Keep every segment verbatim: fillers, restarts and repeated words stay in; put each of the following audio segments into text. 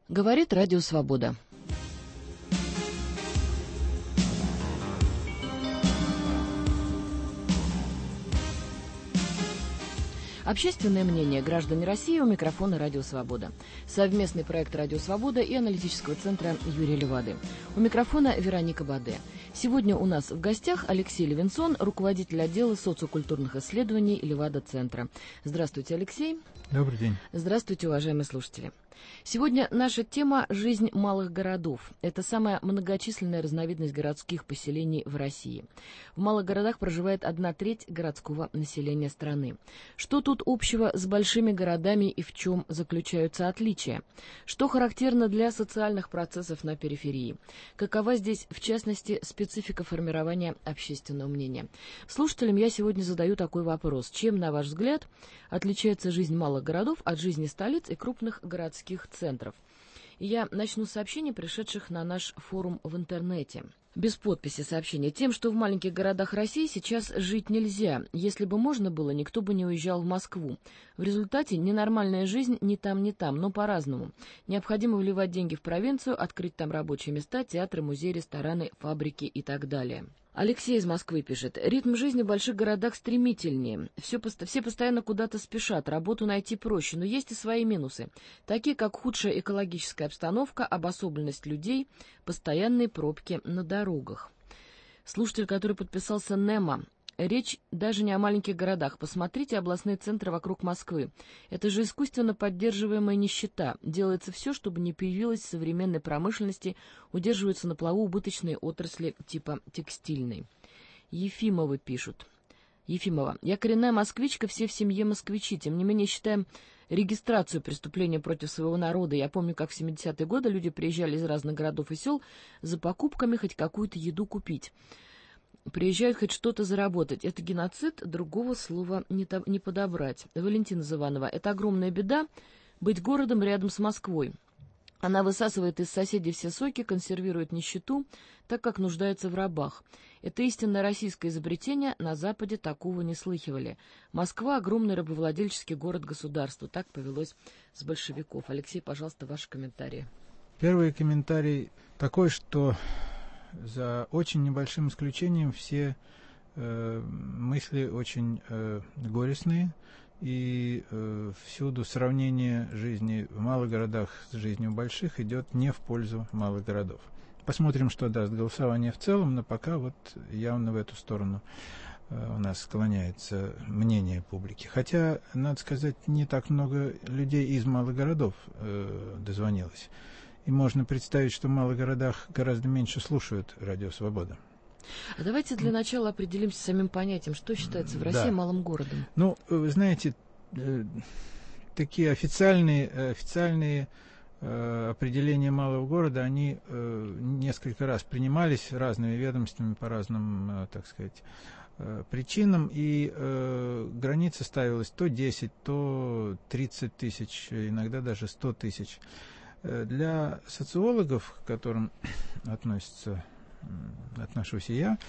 Говорит Радио Свобода. Общественное мнение. Граждане России. У микрофона Радио Свобода. Совместный проект Радио Свобода и аналитического центра Юрия Левады. У микрофона Вероника Баде. Сегодня у нас в гостях Алексей Левинсон, руководитель отдела социокультурных исследований Левада-центра. Здравствуйте, Алексей. Добрый день. Здравствуйте, уважаемые слушатели. Сегодня наша тема – жизнь малых городов. Это самая многочисленная разновидность городских поселений в России. В малых городах проживает одна треть городского населения страны. Что тут общего с большими городами и в чем заключаются отличия? Что характерно для социальных процессов на периферии? Какова здесь, в частности, специфика формирования общественного мнения? Слушателям я сегодня задаю такой вопрос. Чем, на ваш взгляд, отличается жизнь малых городов от жизни столиц и крупных городских центров? И я начну с сообщений, пришедших на наш форум в интернете. Без подписи сообщения. Тем, что в маленьких городах России сейчас жить нельзя. Если бы можно было, никто бы не уезжал в Москву. В результате ненормальная жизнь ни там, ни там, но по-разному. Необходимо вливать деньги в провинцию, открыть там рабочие места, театры, музеи, рестораны, фабрики и так далее. Алексей из Москвы пишет. Ритм жизни в больших городах стремительнее. Все, все постоянно куда-то спешат, работу найти проще, но есть и свои минусы, такие как худшая экологическая обстановка, обособленность людей, постоянные пробки на дорогах. Слушатель, который подписался Немо. Речь даже не о маленьких городах. Посмотрите областные центры вокруг Москвы. Это же искусственно поддерживаемая нищета. Делается все, чтобы не появилось современной промышленности, удерживаются на плаву убыточные отрасли типа текстильной. Ефимовы пишут. Ефимова. Я коренная москвичка, все в семье москвичи. Тем не менее, считаем регистрацию преступления против своего народа. Я помню, как в семидесятые годы люди приезжали из разных городов и сел за покупками хоть какую-то еду купить. Приезжают хоть что-то заработать. Это геноцид, другого слова не, то, не подобрать. Валентина из Иванова. Это огромная беда быть городом рядом с Москвой. Она высасывает из соседей все соки, консервирует нищету, так как нуждается в рабах. Это истинно российское изобретение, на Западе такого не слыхивали. Москва – огромный рабовладельческий город-государство. Так повелось с большевиков. Алексей, пожалуйста, ваши комментарии. Первый комментарий такой, что за очень небольшим исключением все э, мысли очень э, горестные, и э, всюду сравнение жизни в малых городах с жизнью в больших идет не в пользу малых городов. Посмотрим, что даст голосование в целом, но пока вот явно в эту сторону э, у нас склоняется мнение публики. Хотя, надо сказать, не так много людей из малых городов э, дозвонилось. И можно представить, что в малых городах гораздо меньше слушают Радио Свобода. А давайте для начала определимся с самим понятием, что считается в России да. малым городом. Ну, вы знаете, э, такие официальные, официальные э, определения малого города, они э, несколько раз принимались разными ведомствами по разным, э, так сказать, э, причинам, и э, граница ставилась то десять, то тридцать тысяч, иногда даже сто тысяч. Для социологов, к которым относится, отношусь и я,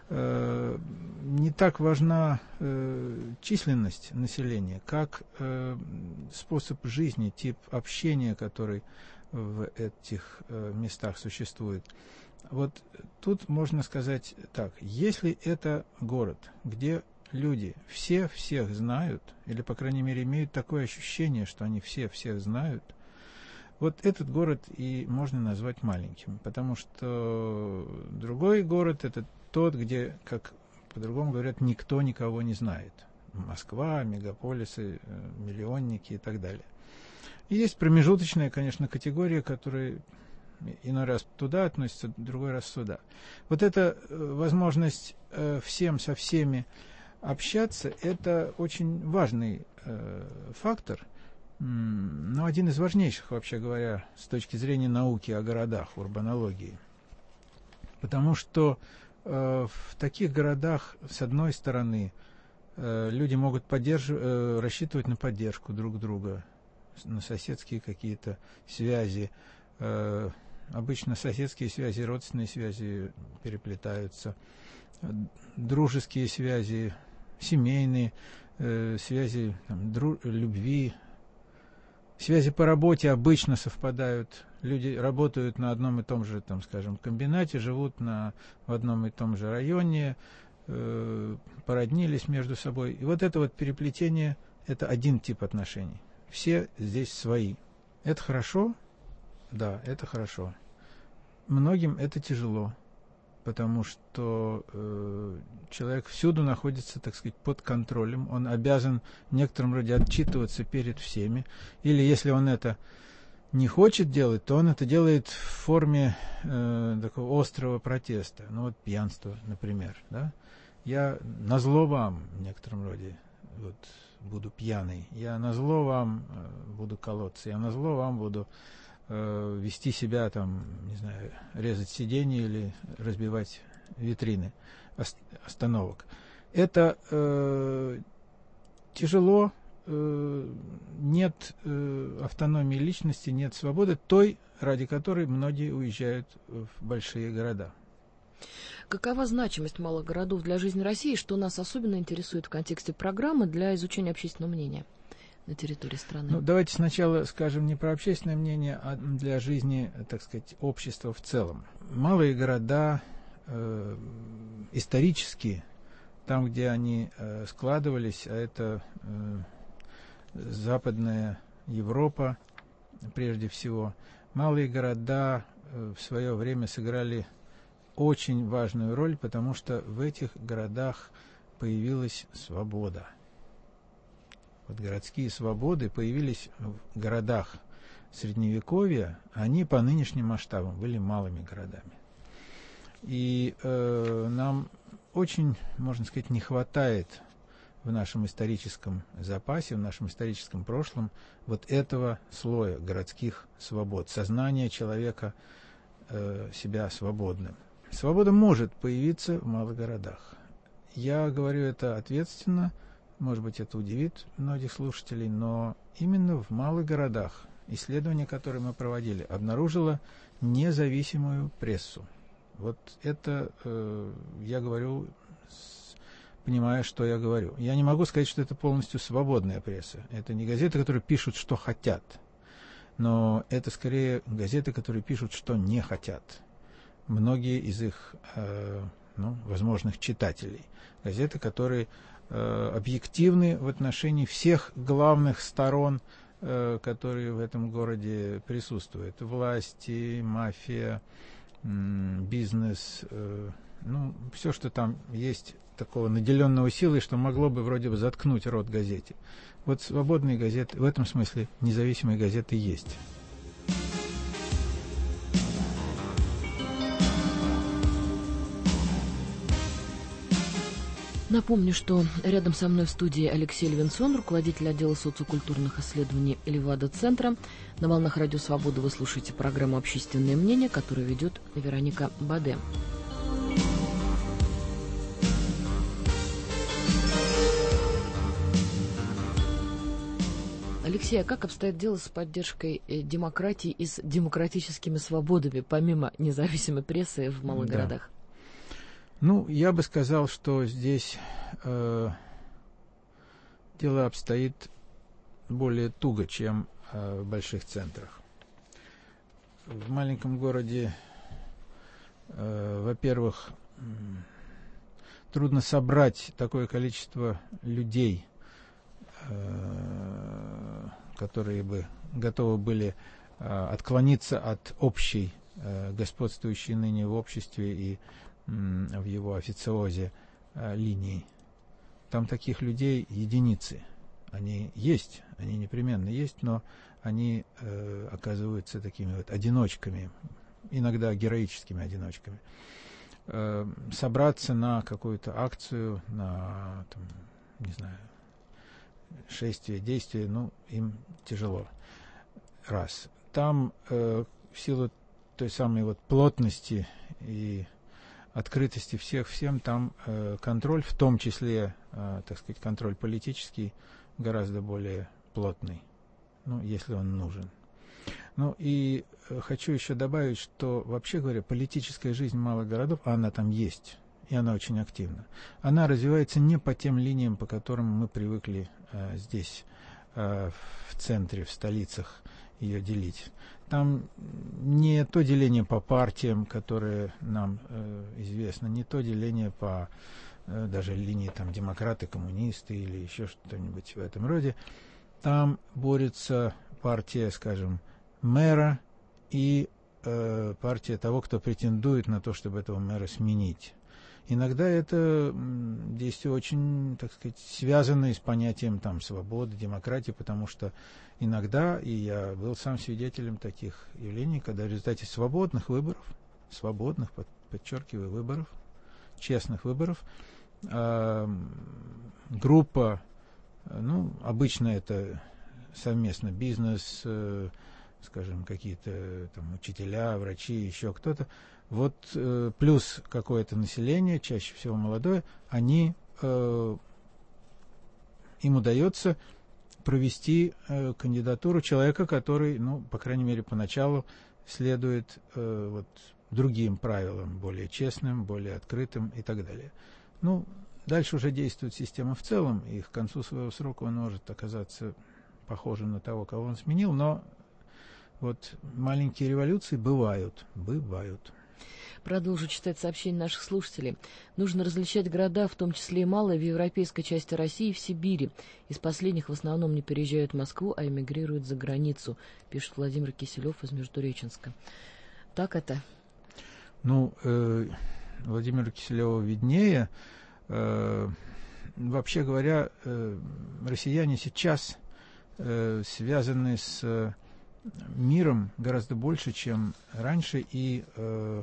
не так важна численность населения, как способ жизни, тип общения, который в этих местах существует. Вот тут можно сказать так: если это город, где люди все всех знают, или, по крайней мере, имеют такое ощущение, что они все всех знают, вот этот город и можно назвать маленьким, потому что другой город – это тот, где, как по-другому говорят, никто никого не знает. Москва, мегаполисы, миллионники и так далее. И есть промежуточная, конечно, категория, которая иной раз туда относится, другой раз сюда. Вот эта возможность всем со всеми общаться – это очень важный фактор, но один из важнейших, вообще говоря, с точки зрения науки о городах, урбанологии. Потому что э, в таких городах, с одной стороны, э, люди могут поддерж... э, рассчитывать на поддержку друг друга, на соседские какие-то связи. Э, обычно соседские связи, родственные связи переплетаются, дружеские связи, семейные э, связи, там, дру... любви, Связи по работе обычно совпадают. Люди работают на одном и том же, там, скажем, комбинате, живут на, в одном и том же районе, э, породнились между собой. И вот это вот переплетение – это один тип отношений. Все здесь свои. Это хорошо? Да, это хорошо. Многим это тяжело, потому что э, человек всюду находится, так сказать, под контролем. Он обязан в некотором роде отчитываться перед всеми. Или если он это не хочет делать, то он это делает в форме э, такого острого протеста. Ну вот пьянство, например. Да? Я назло вам в некотором роде вот, буду пьяный. Я назло вам э, буду колоться. Я назло вам буду э, вести себя, там, не знаю, резать сиденья или разбивать витрины ост- остановок. Это э, тяжело. Нет э, автономии личности, нет свободы, той, ради которой многие уезжают в большие города. Какова значимость малых городов для жизни России, что нас особенно интересует в контексте программы для изучения общественного мнения на территории страны? Ну, давайте сначала скажем не про общественное мнение, а для жизни, так сказать, общества в целом. Малые города э, исторически, там, где они э, складывались, а это э, Западная Европа, прежде всего, малые города в свое время сыграли очень важную роль, потому что в этих городах появилась свобода. Вот городские свободы появились в городах Средневековья, они по нынешним масштабам были малыми городами. И э, нам очень, можно сказать, не хватает в нашем историческом запасе, в нашем историческом прошлом вот этого слоя городских свобод, сознания человека э, себя свободным. Свобода может появиться в малых городах. Я говорю это ответственно, может быть, это удивит многих слушателей, но именно в малых городах исследование, которое мы проводили, обнаружило независимую прессу. Вот это э, я говорю, понимая, что я говорю. Я не могу сказать, что это полностью свободная пресса. Это не газеты, которые пишут, что хотят. Но это скорее газеты, которые пишут, что не хотят. Многие из их э, ну, возможных читателей. Газеты, которые э, объективны в отношении всех главных сторон, э, которые в этом городе присутствуют. Власти, мафия, м, бизнес, э, ну, все, что там есть такого наделенного силой, что могло бы вроде бы заткнуть рот газете. Вот свободные газеты, в этом смысле независимые газеты есть. Напомню, что рядом со мной в студии Алексей Левинсон, руководитель отдела социокультурных исследований Левада-центра. На волнах Радио Свобода вы слушаете программу «Общественное мнение», которую ведет Вероника Баде. Алексей, а как обстоит дело с поддержкой демократии и с демократическими свободами, помимо независимой прессы в малых Да. городах? Ну, я бы сказал, что здесь э, дело обстоит более туго, чем э, в больших центрах. В маленьком городе, э, во-первых, трудно собрать такое количество людей, э, которые бы готовы были э, отклониться от общей, э, господствующей ныне в обществе и в его официозе э, линии. Там таких людей единицы. Они есть, они непременно есть, но они э, оказываются такими вот одиночками, иногда героическими одиночками. Э, собраться на какую-то акцию, на, там, не знаю, шествие, действие, ну, им тяжело. Раз. Там э, в силу той самой вот плотности и открытости всех всем, там э, контроль, в том числе, э, так сказать, контроль политический, гораздо более плотный, ну, если он нужен. Ну, и э, хочу еще добавить, что, вообще говоря, политическая жизнь малых городов, а она там есть, и она очень активна, она развивается не по тем линиям, по которым мы привыкли э, здесь э, в центре, в столицах ее делить. Там не то деление по партиям, которое нам э, известно, не то деление по э, даже линии там демократы, коммунисты или еще что-нибудь в этом роде. Там борется партия, скажем, мэра и э, партия того, кто претендует на то, чтобы этого мэра сменить. Иногда это действие очень, так сказать, связано с понятием там свободы, демократии, потому что иногда, и я был сам свидетелем таких явлений, когда в результате свободных выборов, свободных, под, подчеркиваю, выборов, честных выборов, э, группа, ну, обычно это совместно бизнес, э, скажем, какие-то там учителя, врачи, еще кто-то, вот э, плюс какое-то население, чаще всего молодое, они, э, им удается провести э, кандидатуру человека, который, ну, по крайней мере, поначалу следует э, вот, другим правилам, более честным, более открытым и так далее. Ну, дальше уже действует система в целом, и к концу своего срока он может оказаться похожим на того, кого он сменил, но вот маленькие революции бывают, бывают. Продолжу читать сообщения наших слушателей. Нужно различать города, в том числе и малые, в европейской части России и в Сибири. Из последних в основном не переезжают в Москву, а эмигрируют за границу, пишет Владимир Киселев из Междуреченска. Так это? Ну, э, Владимиру Киселеву виднее. Э, вообще говоря, э, россияне сейчас э, связаны с миром гораздо больше, чем раньше, и э,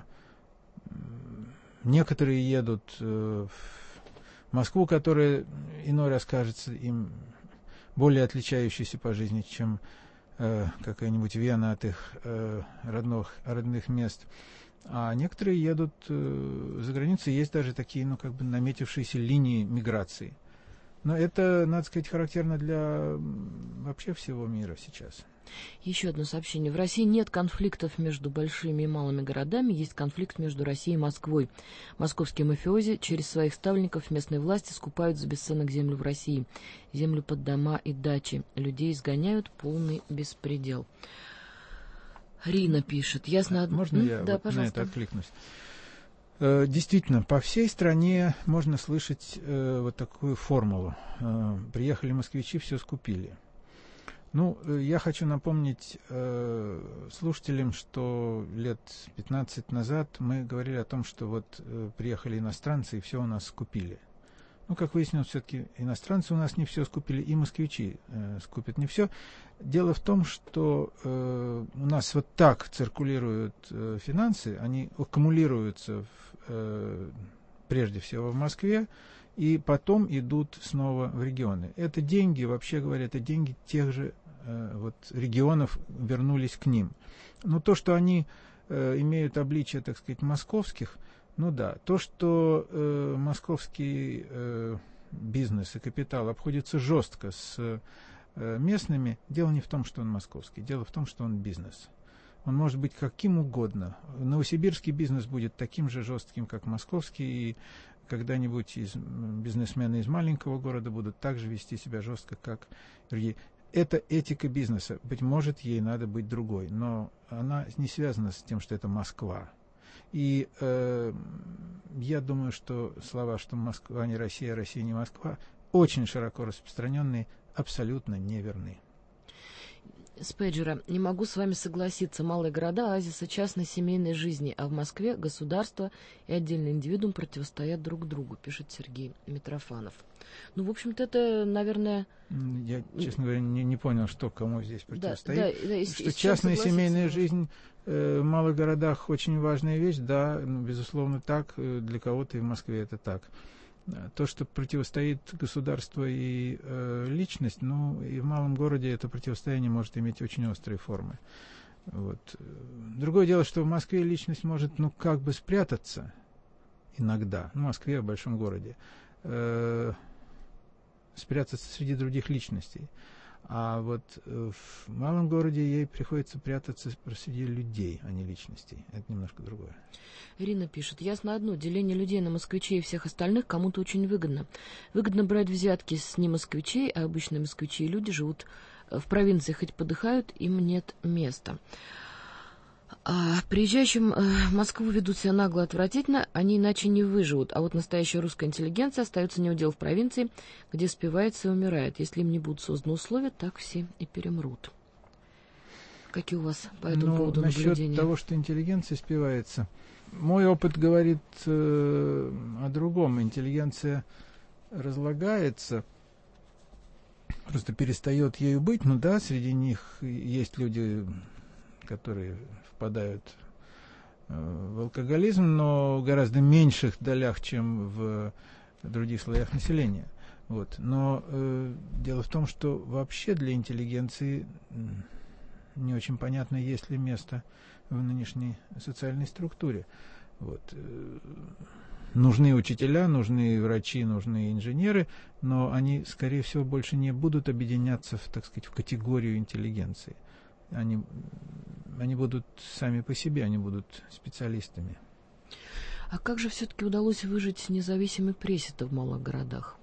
некоторые едут э, в Москву, которая иной раз кажется им более отличающейся по жизни, чем э, какая-нибудь Вена от их э, родных, родных мест. А некоторые едут э, за границу, есть даже такие, ну, как бы наметившиеся линии миграции. Но это, надо сказать, характерно для вообще всего мира сейчас. Еще одно сообщение. В России нет конфликтов между большими и малыми городами, есть конфликт между Россией и Москвой. Московские мафиози через своих ставленников местной власти скупают за бесценок землю в России. Землю под дома и дачи. Людей изгоняют, полный беспредел. Рина пишет. Ясно... Можно М? я да, вот на это пожалуйста. откликнусь? Э, действительно, по всей стране можно слышать э, вот такую формулу. Э, приехали москвичи, все скупили. Ну, я хочу напомнить э, слушателям, что лет пятнадцать назад мы говорили о том, что вот э, приехали иностранцы и все у нас скупили. Ну, как выяснилось, все-таки иностранцы у нас не все скупили, и москвичи э, скупят не все. Дело в том, что э, у нас вот так циркулируют э, финансы, они аккумулируются в, э, прежде всего в Москве, и потом идут снова в регионы. Это деньги, вообще говоря, это деньги тех же э, вот, регионов вернулись к ним. Но то, что они э, имеют обличие, так сказать, московских, ну да, то, что э, московский э, бизнес и капитал обходится жестко с э, местными, дело не в том, что он московский, дело в том, что он бизнес. Он может быть каким угодно. Новосибирский бизнес будет таким же жестким, как московский, и когда-нибудь из, бизнесмены из маленького города будут также вести себя жестко, как другие. Это этика бизнеса. Быть может, ей надо быть другой, но она не связана с тем, что это Москва. И э, я думаю, что слова, что Москва не Россия, Россия не Москва, очень широко распространенные, абсолютно неверны. С пейджера. Не могу с вами согласиться. Малые города – оазисы частной семейной жизни, а в Москве государство и отдельный индивидуум противостоят друг другу, пишет Сергей Митрофанов. Ну, в общем-то, это, наверное... Я, честно говоря, не, не понял, что кому здесь противостоит. Да, да, да, и, что и частная семейная можно. жизнь э, в малых городах очень важная вещь, да, ну, безусловно, так. Для кого-то и в Москве это так. То, что противостоит государство и э, личность, ну, и в малом городе это противостояние может иметь очень острые формы. Вот. Другое дело, что в Москве личность может, ну, как бы спрятаться иногда, ну, в Москве, в большом городе, э, спрятаться среди других личностей. А вот в малом городе ей приходится прятаться среди людей, а не личностей. Это немножко другое. Ирина пишет: ясно одно, деление людей на москвичей и всех остальных кому-то очень выгодно. Выгодно брать взятки с не москвичей, а обычные москвичи и люди живут в провинции, хоть подыхают, им нет места. А приезжающим в Москву ведут себя нагло, отвратительно, они иначе не выживут. А вот настоящая русская интеллигенция остается неудел в провинции, где спивается и умирает. Если им не будут созданы условия, так все и перемрут. Какие у вас по этому ну, поводу наблюдения? Насчет того, что интеллигенция спивается, мой опыт говорит э, о другом. Интеллигенция разлагается, просто перестает ею быть. Ну да, среди них есть люди, которые впадают в алкоголизм, но в гораздо меньших долях, чем в других слоях населения. Вот. Но э, дело в том, что вообще для интеллигенции не очень понятно, есть ли место в нынешней социальной структуре. Вот. Нужны учителя, нужны врачи, нужны инженеры, но они, скорее всего, больше не будут объединяться в, так сказать, в категорию интеллигенции. Они, они будут сами по себе, они будут специалистами. А как же все-таки удалось выжить независимой прессе-то в малых городах?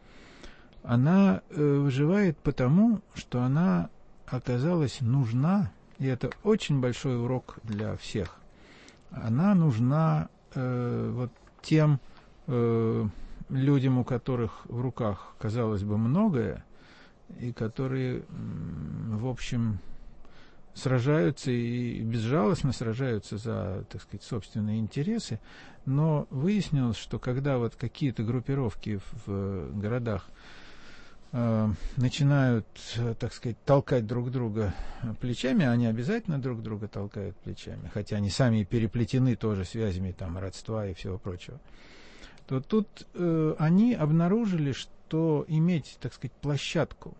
Она э, выживает потому, что она оказалась нужна, и это очень большой урок для всех. Она нужна э, вот тем э, людям, у которых в руках, казалось бы, многое, и которые, в общем, сражаются и безжалостно сражаются за, так сказать, собственные интересы, но выяснилось, что когда вот какие-то группировки в городах э, начинают, так сказать, толкать друг друга плечами, они обязательно друг друга толкают плечами, хотя они сами переплетены тоже связями там родства и всего прочего, то тут э, они обнаружили, что иметь, так сказать, площадку,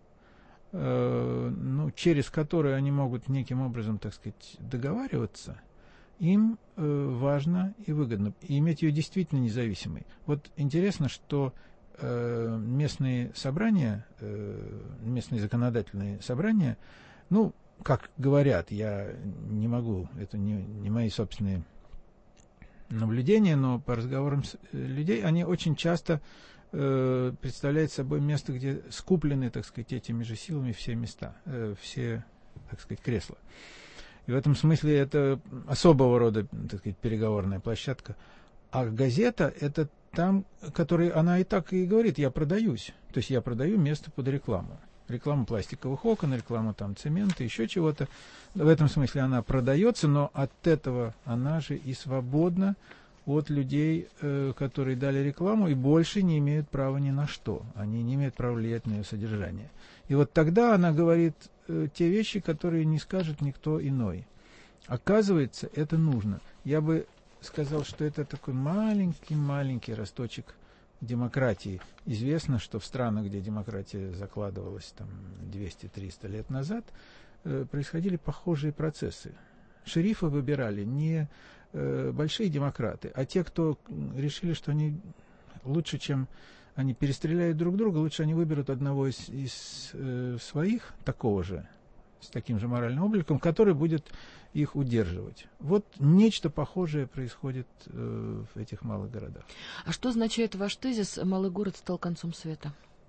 ну, через которые они могут неким образом, так сказать, договариваться, им э, важно и выгодно. И иметь ее действительно независимой. Вот интересно, что э, местные собрания, э, местные законодательные собрания, ну, как говорят, я не могу, это не, не мои собственные наблюдения, но по разговорам с, э, людей, они очень часто представляет собой место, где скуплены, так сказать, этими же силами все места, э, все, так сказать, кресла. И в этом смысле это особого рода, так сказать, переговорная площадка. А газета – это там, который она и так и говорит: я продаюсь. То есть я продаю место под рекламу. Рекламу пластиковых окон, рекламу там цемента, еще чего-то. В этом смысле она продается, но от этого она же и свободна от людей, э, которые дали рекламу и больше не имеют права ни на что. Они не имеют права влиять на ее содержание. И вот тогда она говорит э, те вещи, которые не скажет никто иной. Оказывается, это нужно. Я бы сказал, что это такой маленький-маленький росточек демократии. Известно, что в странах, где демократия закладывалась там двести-триста лет назад, э, происходили похожие процессы. Шерифа выбирали не большие демократы, а те, кто решили, что они лучше, чем они перестреляют друг друга, лучше они выберут одного из, из э, своих, такого же, с таким же моральным обликом, который будет их удерживать. Вот нечто похожее происходит э, в этих малых городах. А что означает ваш тезис «малый город стал концом света»?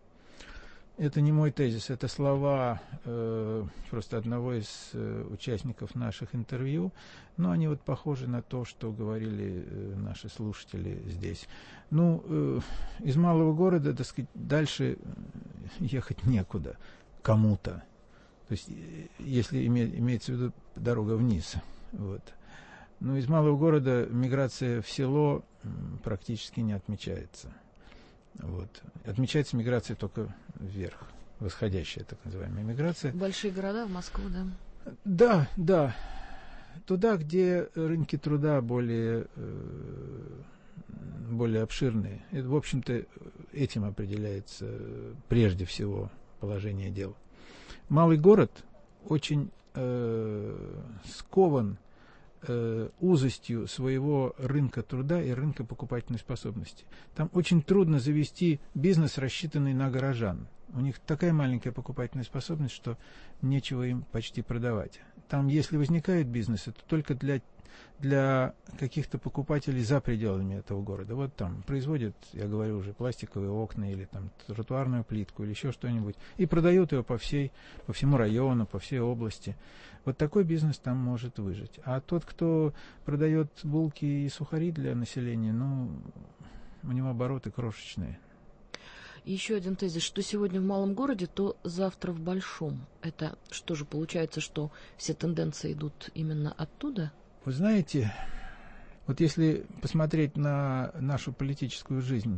Это не мой тезис, это слова э, просто одного из э, участников наших интервью, но они вот похожи на то, что говорили э, наши слушатели здесь. Ну, э, из малого города, так сказать, дальше ехать некуда кому-то. То есть, если име, имеется в виду дорога вниз. Вот. Но из малого города миграция в село практически не отмечается. Вот. Отмечается миграция только вверх, восходящая так называемая миграция. Большие города, в Москву, да? Да, да. Туда, где рынки труда более, э, более обширные. Это, в общем-то, этим определяется прежде всего положение дел. Малый город очень э, скован э, узостью своего рынка труда и рынка покупательной способности. Там очень трудно завести бизнес, рассчитанный на горожан. У них такая маленькая покупательная способность, что нечего им почти продавать. Там, если возникают бизнесы, то только для, для каких-то покупателей за пределами этого города. Вот там производят, я говорю уже, пластиковые окна или там тротуарную плитку или еще что-нибудь, и продают ее по всей, по всему району, по всей области. Вот такой бизнес там может выжить. А тот, кто продает булки и сухари для населения, ну, у него обороты крошечные. Еще один тезис, что сегодня в малом городе, то завтра в большом. Это что же получается, что все тенденции идут именно оттуда? Вы знаете, вот если посмотреть на нашу политическую жизнь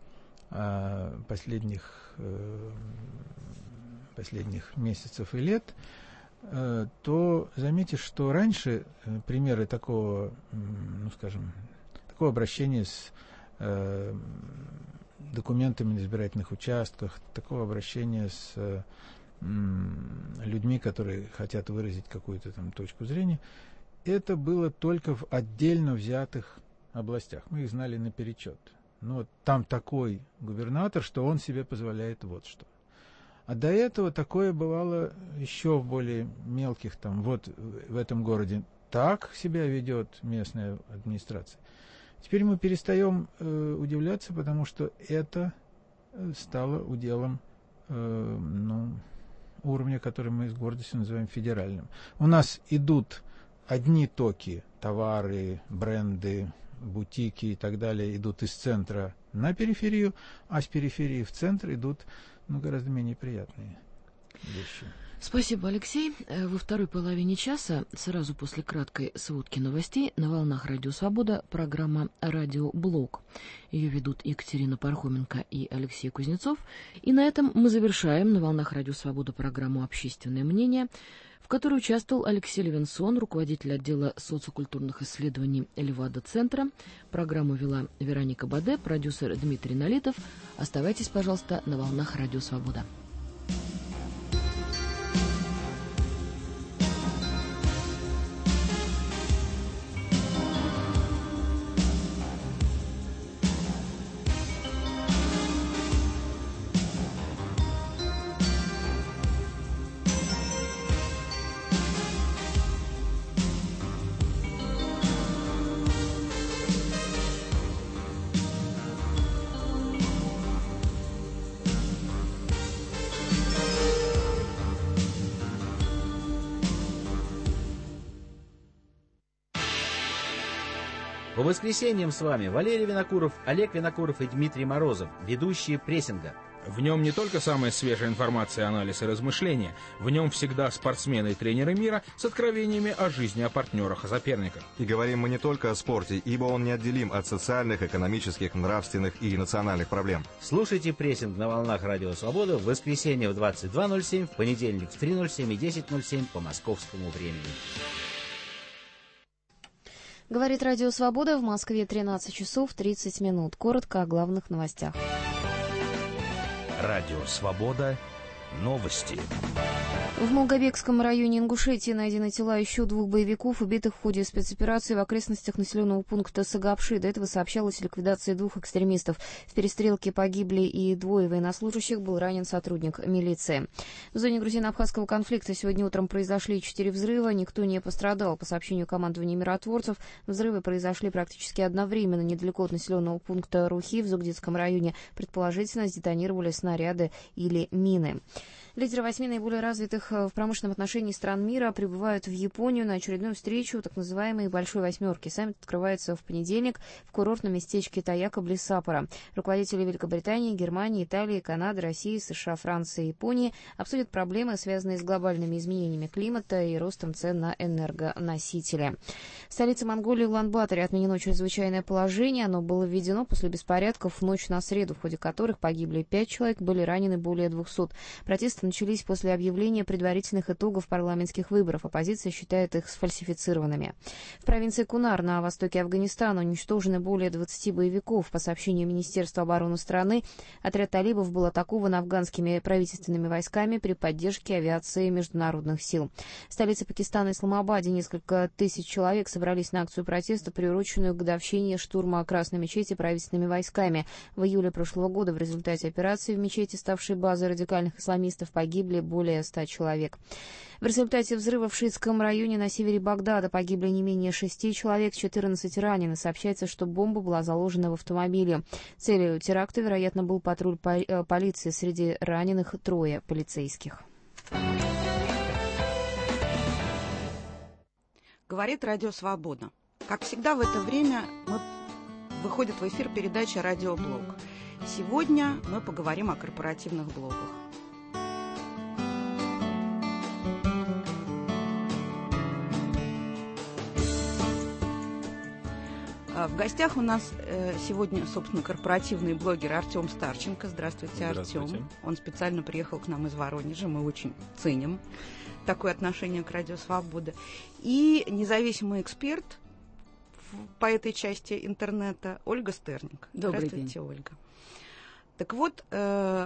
а, последних, э, последних месяцев и лет, э, то заметишь, что раньше э, примеры такого, ну скажем, такого обращения с э, документами на избирательных участках, такого обращения с э, людьми, которые хотят выразить какую-то там точку зрения, это было только в отдельно взятых областях. Мы их знали наперечет. Ну, вот там такой губернатор, что он себе позволяет вот что. А до этого такое бывало еще в более мелких, там, вот в этом городе так себя ведет местная администрация. Теперь мы перестаем э, удивляться, потому что это стало уделом э, ну, уровня, который мы с гордостью называем федеральным. У нас идут одни токи, товары, бренды, бутики и так далее, идут из центра на периферию, а с периферии в центр идут ну, гораздо менее приятные вещи. Спасибо, Алексей. Во второй половине часа, сразу после краткой сводки новостей, на волнах Радио Свобода программа «Радиоблог». Ее ведут Екатерина Пархоменко и Алексей Кузнецов. И на этом мы завершаем на волнах Радио Свобода программу «Общественное мнение», в которой участвовал Алексей Левинсон, руководитель отдела социокультурных исследований Левада-центра. Программу вела Вероника Баде, продюсер Дмитрий Налитов. Оставайтесь, пожалуйста, на волнах Радио Свобода. По воскресеньям с вами Валерий Винокуров, Олег Винокуров и Дмитрий Морозов, ведущие прессинга. В нем не только самая свежая информация, анализ и размышления, в нем всегда спортсмены и тренеры мира с откровениями о жизни, о партнерах, о соперниках. И говорим мы не только о спорте, ибо он неотделим от социальных, экономических, нравственных и национальных проблем. Слушайте прессинг на волнах Радио Свобода в воскресенье в двадцать два ноль семь, в понедельник в три ноль семь и десять ноль семь по московскому времени. Говорит Радио Свобода, в Москве тринадцать часов тридцать минут. Коротко о главных новостях. Радио Свобода. Новости. В Молгобекском районе Ингушетии найдены тела еще двух боевиков, убитых в ходе спецоперации в окрестностях населенного пункта Сагапши. До этого сообщалось о ликвидации двух экстремистов. В перестрелке погибли и двое военнослужащих, был ранен сотрудник милиции. В зоне грузино-абхазского конфликта сегодня утром произошли четыре взрыва, никто не пострадал. По сообщению командования миротворцев, взрывы произошли практически одновременно недалеко от населенного пункта Рухи в Зугдитском районе. Предположительно, сдетонировали снаряды или мины. Лидеры восьми наиболее развитых в промышленном отношении стран мира прибывают в Японию на очередную встречу так называемой «Большой восьмерки». Саммит открывается в понедельник в курортном местечке Таяка близ Саппоро. Руководители Великобритании, Германии, Италии, Канады, России, США, Франции и Японии обсудят проблемы, связанные с глобальными изменениями климата и ростом цен на энергоносители. В столице Монголии Улан-Баторе отменено чрезвычайное положение. Оно было введено после беспорядков в ночь на среду, в ходе которых погибли пять человек, были ранены более двухсот. Протесты протесты начались после объявления предварительных итогов парламентских выборов. Оппозиция считает их сфальсифицированными. В провинции Кунар на востоке Афганистана уничтожены более двадцати боевиков. По сообщению Министерства обороны страны, отряд талибов был атакован афганскими правительственными войсками при поддержке авиации международных сил. В столице Пакистана, Исламабаде, несколько тысяч человек собрались на акцию протеста, приуроченную к годовщине штурма Красной мечети правительственными войсками. В июле прошлого года в результате операции в мечети, ставшей базой радикальных исламистов, погибли более ста человек. В результате взрыва в шиитском районе на севере Багдада погибли не менее шести человек, четырнадцать ранены. Сообщается, что бомба была заложена в автомобиле. Целью теракта, вероятно, был патруль полиции. Среди раненых трое полицейских. Говорит Радио Свобода. Как всегда в это время мы... выходит в эфир передача «Радиоблог». Сегодня мы поговорим о корпоративных блогах. В гостях у нас сегодня, собственно, корпоративный блогер Артем Старченко. Здравствуйте, Артем. Здравствуйте. Он специально приехал к нам из Воронежа. Мы очень ценим такое отношение к Радио Свобода. И независимый эксперт по этой части интернета Ольга Стерник. Добрый Здравствуйте, день. Ольга. Так вот, э,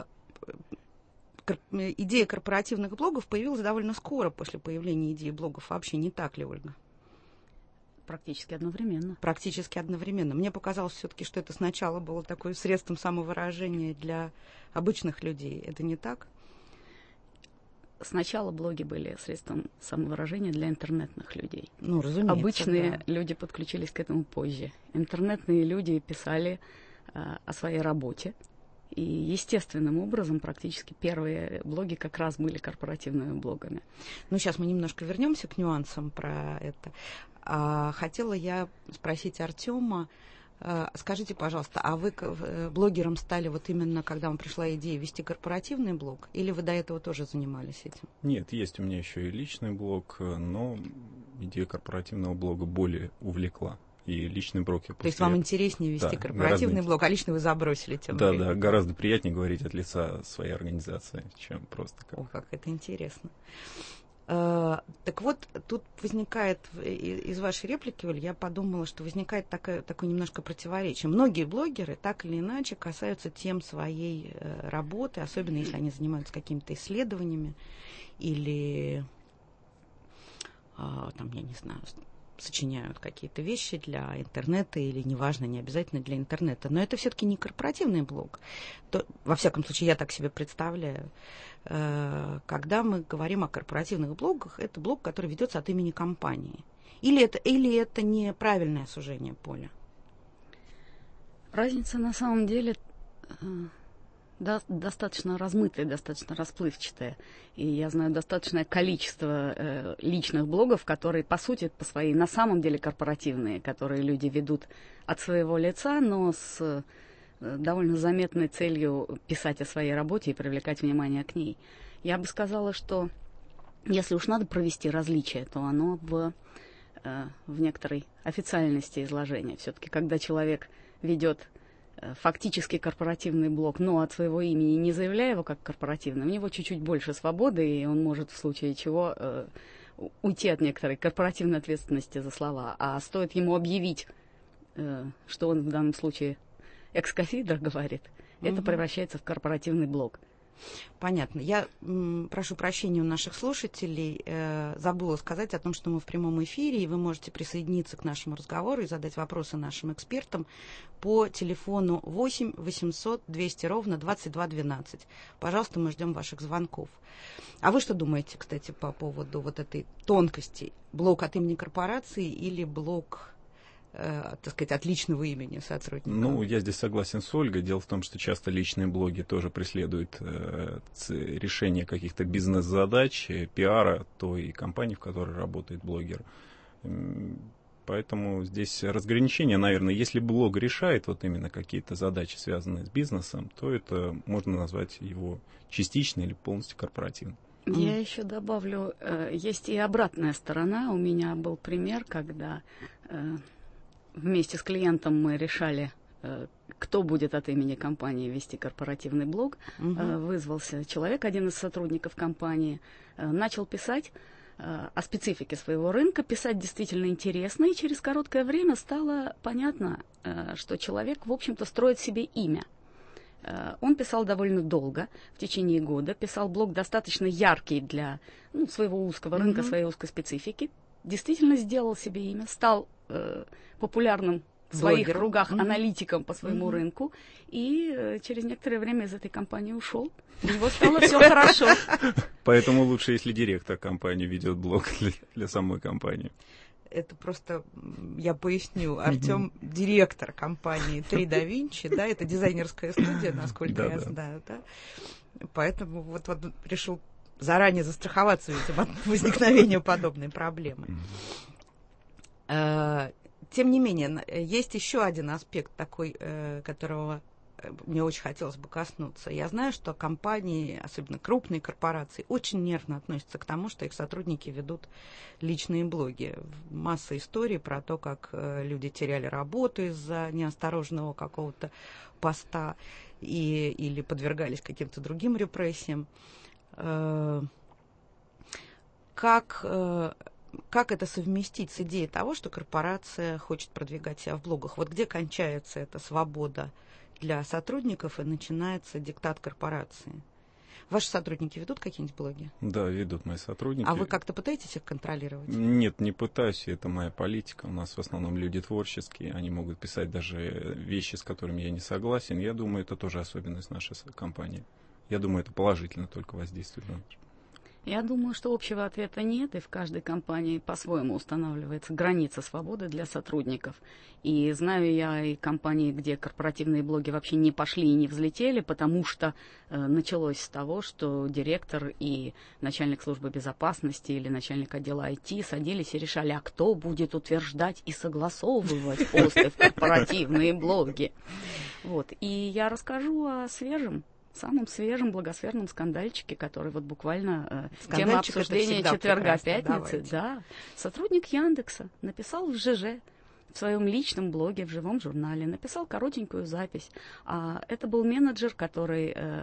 идея корпоративных блогов появилась довольно скоро после появления идеи блогов. Вообще не так ли, Ольга? Практически одновременно. Практически одновременно. Мне показалось все-таки, что это сначала было такое средством самовыражения для обычных людей. Это не так? Сначала блоги были средством самовыражения для интернетных людей. Ну, разумеется. Обычные да. люди подключились к этому позже. Интернетные люди писали э, о своей работе. И естественным образом практически первые блоги как раз были корпоративными блогами. Ну, сейчас мы немножко вернемся к нюансам про это. А, хотела я спросить Артема, а, скажите, пожалуйста, а вы блогером стали вот именно, когда вам пришла идея вести корпоративный блог, или вы до этого тоже занимались этим? Нет, есть у меня еще и личный блог, но идея корпоративного блога более увлекла. И личный блог я после... То есть вам интереснее вести да, корпоративный гораздо... блог, а личный вы забросили тем Да, временем. да, гораздо приятнее говорить от лица своей организации, чем просто как... О, как это интересно. Uh, так вот, тут возникает, из вашей реплики, Оль, я подумала, что возникает такое, такое немножко противоречие. Многие блогеры так или иначе касаются тем своей uh, работы, особенно если они занимаются какими-то исследованиями или, uh, там, я не знаю, сочиняют какие-то вещи для интернета или, неважно, не обязательно для интернета. Но это все-таки не корпоративный блог. То, во всяком случае, я так себе представляю. Когда мы говорим о корпоративных блогах, это блог, который ведется от имени компании. Или это, или это неправильное сужение поля? Разница на самом деле э, до, достаточно размытая, достаточно расплывчатая. И я знаю достаточное количество э, личных блогов, которые, по сути, по своей, на самом деле корпоративные, которые люди ведут от своего лица, но с... довольно заметной целью писать о своей работе и привлекать внимание к ней. Я бы сказала, что если уж надо провести различие, то оно в, э, в некоторой официальности изложения. Все-таки, когда человек ведет э, фактически корпоративный блог, но от своего имени не заявляя его как корпоративный, у него чуть-чуть больше свободы, и он может в случае чего э, уйти от некоторой корпоративной ответственности за слова. А стоит ему объявить, э, что он в данном случае экс-кафедра говорит, угу. Это превращается в корпоративный блог. Понятно. Я м, прошу прощения у наших слушателей, э, забыла сказать о том, что мы в прямом эфире, и вы можете присоединиться к нашему разговору и задать вопросы нашим экспертам по телефону восемь восемьсот двести ровно двадцать два двенадцать. Пожалуйста, мы ждем ваших звонков. А вы что думаете, кстати, по поводу вот этой тонкости? Блог от имени корпорации или блог... так сказать, от личного имени сотрудника? Ну, я здесь согласен с Ольгой. Дело в том, что часто личные блоги тоже преследуют э, решение каких-то бизнес-задач, пиара той компании, в которой работает блогер. Поэтому здесь разграничение, наверное, если блог решает вот именно какие-то задачи, связанные с бизнесом, то это можно назвать его частично или полностью корпоративным. Я еще добавлю, э, есть и обратная сторона. У меня был пример, когда... Э, вместе с клиентом мы решали кто будет от имени компании вести корпоративный блог. Угу. Вызвался человек, один из сотрудников компании, начал писать о специфике своего рынка, писать действительно интересно, и через короткое время стало понятно, что человек, в общем-то, строит себе имя. Он писал довольно долго, в течение года, писал блог достаточно яркий для ну, своего узкого рынка, mm-hmm. своей узкой специфики, действительно сделал себе имя, стал э, популярным в своих Блогер. кругах mm-hmm. аналитиком по своему mm-hmm. рынку, и э, через некоторое время из этой компании ушел. У него стало все хорошо. Поэтому лучше, если директор компании ведет блог для, для самой компании. Это просто, я поясню, Артем mm-hmm. директор компании три да Винчи, да, это дизайнерская студия, насколько я знаю, да. Поэтому вот, вот решил заранее застраховаться, видимо, от возникновения подобной проблемы. Тем не менее, есть еще один аспект такой, которого мне очень хотелось бы коснуться. Я знаю, что компании, особенно крупные корпорации, очень нервно относятся к тому, что их сотрудники ведут личные блоги. Масса историй про то, как люди теряли работу из-за неосторожного какого-то поста и, или подвергались каким-то другим репрессиям. Как, как это совместить с идеей того, что корпорация хочет продвигать себя в блогах? Вот где кончается эта свобода для сотрудников и начинается диктат корпорации? Ваши сотрудники ведут какие-нибудь блоги? Да, ведут мои сотрудники. А вы как-то пытаетесь их контролировать? Нет, не пытаюсь, это моя политика. У нас в основном люди творческие, они могут писать даже вещи, с которыми я не согласен. Я думаю, это тоже особенность нашей компании. Я думаю, это положительно только воздействует на нас. Я думаю, что общего ответа нет, и в каждой компании по-своему устанавливается граница свободы для сотрудников. И знаю я и компании, где корпоративные блоги вообще не пошли и не взлетели, потому что э, началось с того, что директор и начальник службы безопасности или начальник отдела ай ти садились и решали, а кто будет утверждать и согласовывать посты в корпоративные блоги. Вот. И я расскажу о свежем, самом свежем благосферном скандальчике, который вот буквально э, тема обсуждения четверга-пятницы. Да. Сотрудник Яндекса написал в ЖЖ, в своем личном блоге, в живом журнале, написал коротенькую запись. А это был менеджер, который э,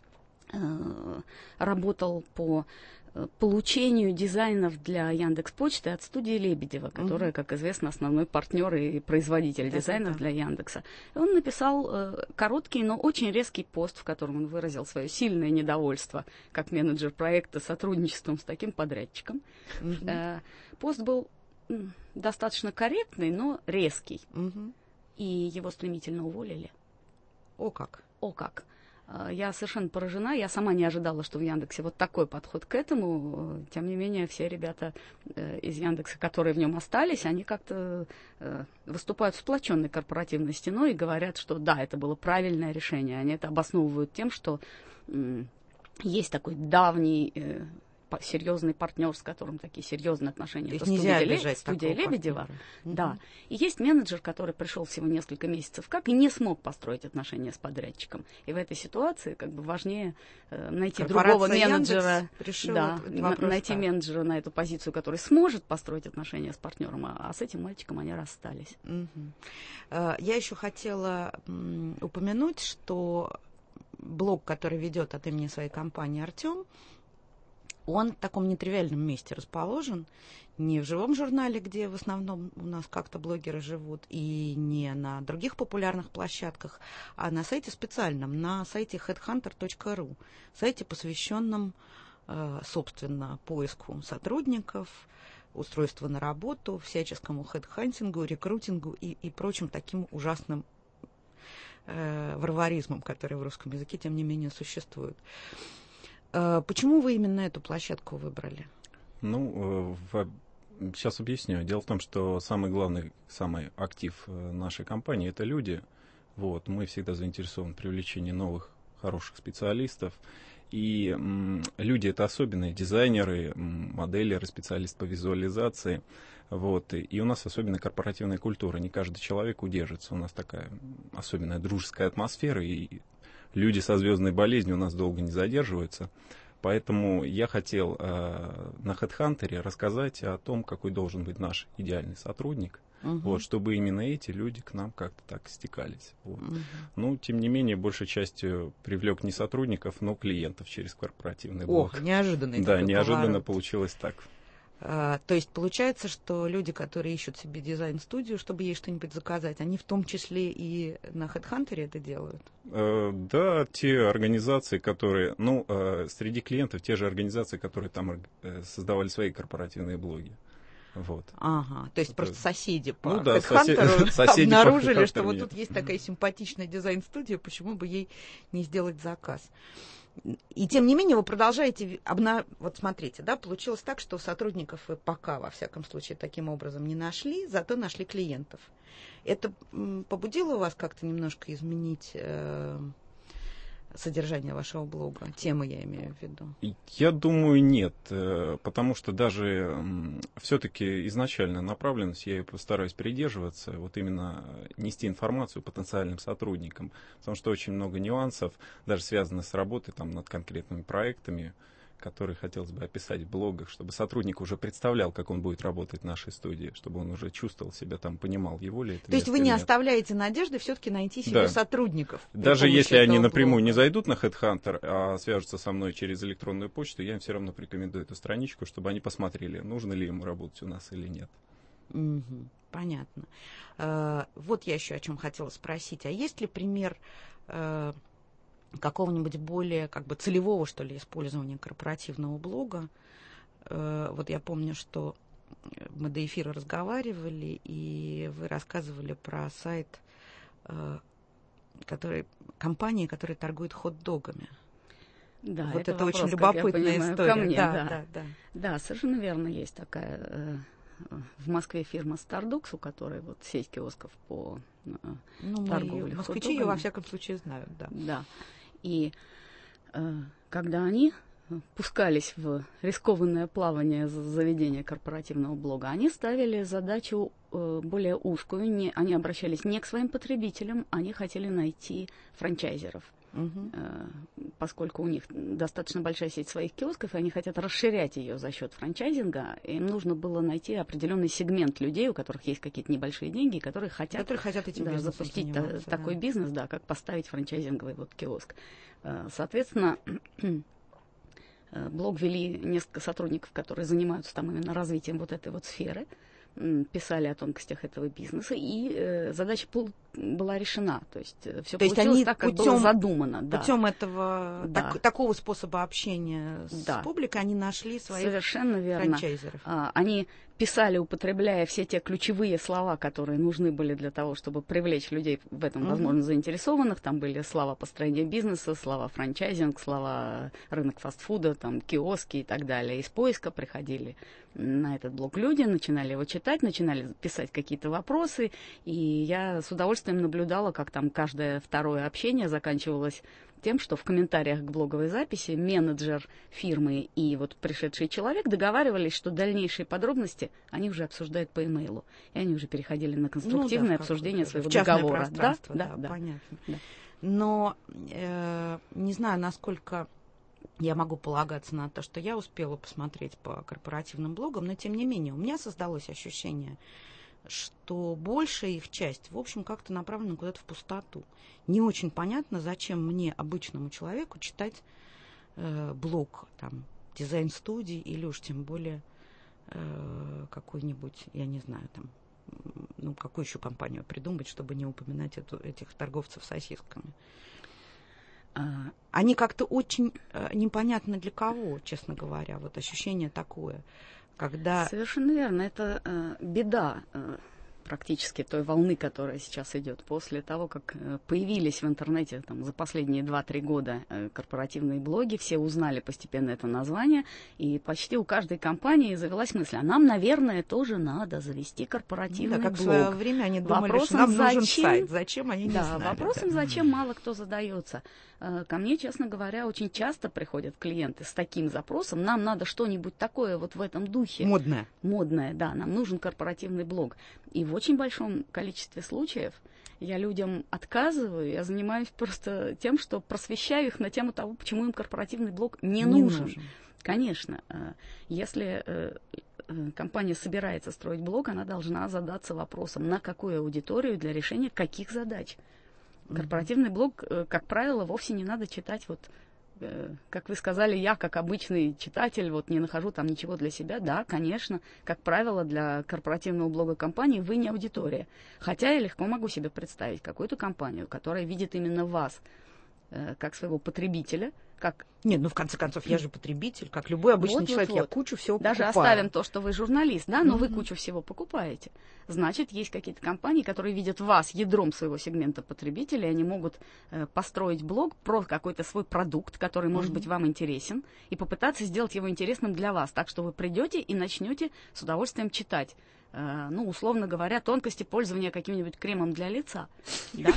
э, работал по получению дизайнов для Яндекс.Почты от студии Лебедева, которая, mm-hmm. как известно, основной партнер и производитель да, дизайнов да, да. для Яндекса. И он написал э, короткий, но очень резкий пост, в котором он выразил свое сильное недовольство, как менеджер проекта, сотрудничеством с таким подрядчиком. Mm-hmm. Э, пост был м, достаточно корректный, но резкий. Mm-hmm. И его стремительно уволили. О как! О как! Я совершенно поражена, я сама не ожидала, что в Яндексе вот такой подход к этому. Тем не менее, все ребята из Яндекса, которые в нем остались, они как-то выступают сплоченной корпоративной стеной и говорят, что да, это было правильное решение. Они это обосновывают тем, что есть такой давний серьезный партнер, с которым такие серьезные отношения. Это студия, Ле... студия Лебедева. Да. Угу. И есть менеджер, который пришел всего несколько месяцев как и не смог построить отношения с подрядчиком. И в этой ситуации как бы важнее э, найти другого менеджера, да, на, найти так. менеджера на эту позицию, который сможет построить отношения с партнером, а, а с этим мальчиком они расстались. Угу. Я еще хотела м, упомянуть, что блог, который ведет от имени своей компании Артем, он в таком нетривиальном месте расположен, не в живом журнале, где в основном у нас как-то блогеры живут, и не на других популярных площадках, а на сайте специальном, на сайте headhunter точка ру, сайте, посвященном, э, собственно, поиску сотрудников, устройству на работу, всяческому хедхантингу, рекрутингу и, и прочим таким ужасным э, варваризмам, которые в русском языке, тем не менее, существуют. Почему вы именно эту площадку выбрали? Ну, в, сейчас объясню. Дело в том, что самый главный, самый актив нашей компании – это люди. Вот, мы всегда заинтересованы в привлечении новых, хороших специалистов. И м, люди – это особенные дизайнеры, моделеры, специалисты по визуализации. Вот, и, и у нас особенная корпоративная культура. Не каждый человек удержится. У нас такая особенная дружеская атмосфера, и люди со звездной болезнью у нас долго не задерживаются. Поэтому я хотел э, на HeadHunter рассказать о том, какой должен быть наш идеальный сотрудник. Uh-huh. Вот, чтобы именно эти люди к нам как-то так стекались. Вот. Uh-huh. Ну, тем не менее, большей частью привлек не сотрудников, но клиентов через корпоративный блог. Ох, неожиданный Да, такой неожиданно поворот. Получилось так. А, то есть получается, что люди, которые ищут себе дизайн-студию, чтобы ей что-нибудь заказать, они в том числе и на HeadHunter это делают? Э, да, те организации, которые, ну, э, среди клиентов, те же организации, которые там э, создавали свои корпоративные блоги. Вот. Ага, то есть это... просто соседи по ну, да, HeadHunter соседи обнаружили, по что вот нет. тут есть такая симпатичная дизайн-студия, почему бы ей не сделать заказ? И тем не менее вы продолжаете, обна... вот смотрите, да, получилось так, что сотрудников вы пока, во всяком случае, таким образом не нашли, зато нашли клиентов. Это побудило вас как-то немножко изменить э, содержание вашего блога? Темы я имею в виду. Я думаю, нет, потому что даже все-таки изначально направленность, я ее постараюсь придерживаться, вот именно нести информацию потенциальным сотрудникам, потому что очень много нюансов, даже связанных с работой там, над конкретными проектами, которые хотелось бы описать в блогах, чтобы сотрудник уже представлял, как он будет работать в нашей студии, чтобы он уже чувствовал себя там, понимал, его ли это. То есть вы не оставляете надежды все-таки найти себе да. сотрудников? Даже если они напрямую блога. не зайдут на HeadHunter, а свяжутся со мной через электронную почту, я им все равно порекомендую эту страничку, чтобы они посмотрели, нужно ли ему работать у нас или нет. Угу, понятно. Uh, вот я еще о чем хотела спросить. А есть ли пример uh, какого-нибудь более как бы целевого, что ли, использования корпоративного блога? Uh, вот я помню, что мы до эфира разговаривали, и вы рассказывали про сайт uh, который, компании, которая торгует хот-догами. Да, вот это, это вопрос, очень любопытная понимаю, история. Ко мне, да, да. Да, да. да, совершенно верно, есть такая э, в Москве фирма Stardogs, у которой вот сеть киосков по э, ну, торговле. Москвичи ее во всяком случае знают, да. Да. И э, когда они пускались в рискованное плавание заведения корпоративного блога, они ставили задачу э, более узкую. Не, они обращались не к своим потребителям, они хотели найти франчайзеров. Uh-huh. Э, поскольку у них достаточно большая сеть своих киосков, и они хотят расширять ее за счет франчайзинга, им нужно было найти определенный сегмент людей, у которых есть какие-то небольшие деньги, которые хотят, которые хотят этим да, запустить та, такой да. бизнес, да, как поставить франчайзинговый вот киоск. Э, соответственно, блог вели несколько сотрудников, которые занимаются там именно развитием вот этой вот сферы, писали о тонкостях этого бизнеса, и э, задача пол- была решена. То есть э, все получилось есть они так, как путем, было задумано. Путем да. этого, да. так, такого способа общения с да. публикой они нашли своих Совершенно верно. франчайзеров. А, они писали, употребляя все те ключевые слова, которые нужны были для того, чтобы привлечь людей в этом, uh-huh. возможно, заинтересованных. Там были слова построения бизнеса, слова франчайзинг, слова рынок фастфуда, там, киоски и так далее. Из поиска приходили на этот блог люди, начинали его читать, начинали писать какие-то вопросы, и я с удовольствием наблюдала, как там каждое второе общение заканчивалось тем, что в комментариях к блоговой записи менеджер фирмы и вот пришедший человек договаривались, что дальнейшие подробности они уже обсуждают по имейлу. И они уже переходили на конструктивное ну, да, обсуждение своего договора. Да, да, да, да. Понятно. Да. Но э, не знаю, насколько я могу полагаться на то, что я успела посмотреть по корпоративным блогам, но тем не менее у меня создалось ощущение, что большая их часть, в общем, как-то направлена куда-то в пустоту. Не очень понятно, зачем мне, обычному человеку, читать э, блог там, дизайн-студии или уж тем более э, какой-нибудь, я не знаю, там, ну, какую еще компанию придумать, чтобы не упоминать эту, этих торговцев сосисками. А, они как-то очень э, непонятно для кого, честно говоря, вот ощущение такое. Когда... Совершенно верно. Это э, беда э, практически той волны, которая сейчас идет после того, как э, появились в интернете там, за последние два-три года э, корпоративные блоги. Все узнали постепенно это название, и почти у каждой компании завелась мысль, а нам, наверное, тоже надо завести корпоративный да, как блог. В свое время они думали, вопросом, что нам зачем... нужен сайт. Зачем они не да, знали. Вопросом, да. зачем, мало кто задается. Ко мне, честно говоря, очень часто приходят клиенты с таким запросом. Нам надо что-нибудь такое вот в этом духе. Модное. Модное, да. Нам нужен корпоративный блог. И в очень большом количестве случаев я людям отказываю. Я занимаюсь просто тем, что просвещаю их на тему того, почему им корпоративный блог не, не нужен. нужен. Конечно. Если компания собирается строить блог, она должна задаться вопросом, на какую аудиторию для решения каких задач. Корпоративный блог, как правило, вовсе не надо читать, вот, как вы сказали, я, как обычный читатель, вот не нахожу там ничего для себя. Да, конечно, как правило, для корпоративного блога компании вы не аудитория. Хотя я легко могу себе представить какую-то компанию, которая видит именно вас как своего потребителя, как... Нет, ну в конце концов, я же потребитель, как любой обычный вот, человек, вот, вот. Я кучу всего Даже покупаю. Даже оставим то, что вы журналист, да, но mm-hmm. вы кучу всего покупаете. Значит, есть какие-то компании, которые видят вас ядром своего сегмента потребителей, они могут э, построить блог про какой-то свой продукт, который, может mm-hmm. быть, вам интересен, и попытаться сделать его интересным для вас, так что вы придете и начнете с удовольствием читать. Э, ну, условно говоря, тонкости пользования каким-нибудь кремом для лица. Да?